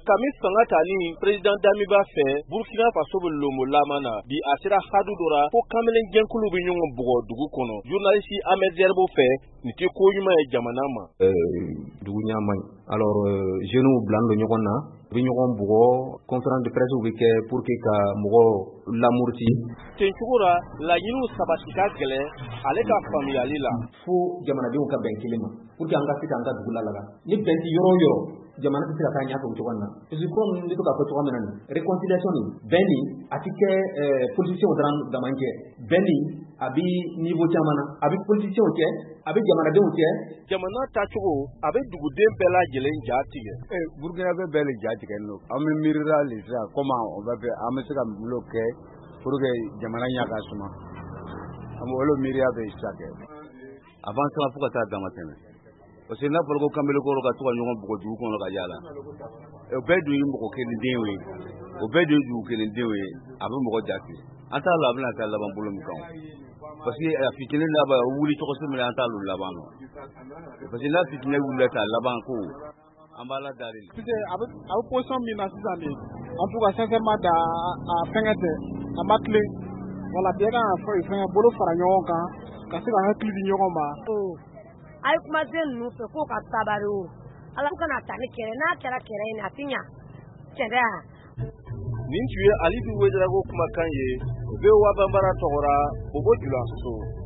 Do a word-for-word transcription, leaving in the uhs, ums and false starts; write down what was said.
kami fanga tani president Damiba fɛ Burkina Faso bɛ lomo lamana bi a sera hadu dora ko kamalen jɛnkulu bɛ ɲɔgɔn bugɔ dugu kɔnɔ journaliste Ahmed Zerbo fɛ nin tɛ ko ɲuman ye jamana ma dugu ɲama alors jeunes blan do ɲɔgɔn na bi ɲɔgɔn bugɔ conférence de presse bɛ kɛ pour que ka mɔgɔ lamurti ten cogo la laɲiniw sabati ka gɛlɛ ale ka faamuyali la fo jamanadenw ka bɛn kelen ma pour que an ka se k'an ka dugu lalaga ni bɛn ti yɔrɔ yɔrɔ jamana tɛ se ka taa ɲɛfɛ o cogo na parce que comme ni to ka fɔ cogo min na réconciliation ni bɛn ni a ti kɛ politiciens dɔrɔn daman kɛ bɛn ni a bi niveau caman na a bi politiciens kɛ a bi jamanadenw kɛ jamana tacogo a bɛ duguden bɛɛ lajɛlen ja tigɛ eh Burkina bɛ bɛɛ le ja tigɛ no an bɛ miirira le sa comment on va faire an bɛ se ka mulo kɛ pour que jamana ɲa ka suma an bɛ olo miiriya bɛ sa kɛ avant ça fo ka taa dama tɛmɛ parce que n'a fɔra ko Kambele Koro ka to ka ɲɔgɔn bugɔ dugu kɔnɔ ka yaala o bɛɛ dun ye mɔgɔ kelen den ye o bɛɛ dun ye dugu kelen den ye a bɛ mɔgɔ jate an t'a la a bɛna taa laban bolo min kan parce que a fitinin laban o wuli cogo si min an t'a lu laban nɔ parce que n'a fitinin wulila ta laban ko an b'a la dari a bɛ a bɛ position min na sisan de en tout cas sincèrement da a fɛngɛ tɛ a ma tile wala bɛɛ kan ka fɔ fɛngɛ bolo fara ɲɔgɔn kan ka se ka hakili di ɲɔgɔn ma a ye kumaden ninnu fɛ k'o ka sabari o ala kana taa ni kɛlɛ n'a kɛra kɛlɛ in a ti ɲa cɛdɛ nin tun ye Alidu Wedrago kumakan ye u bɛ Wabanbara tɔgɔra Bobo Julaso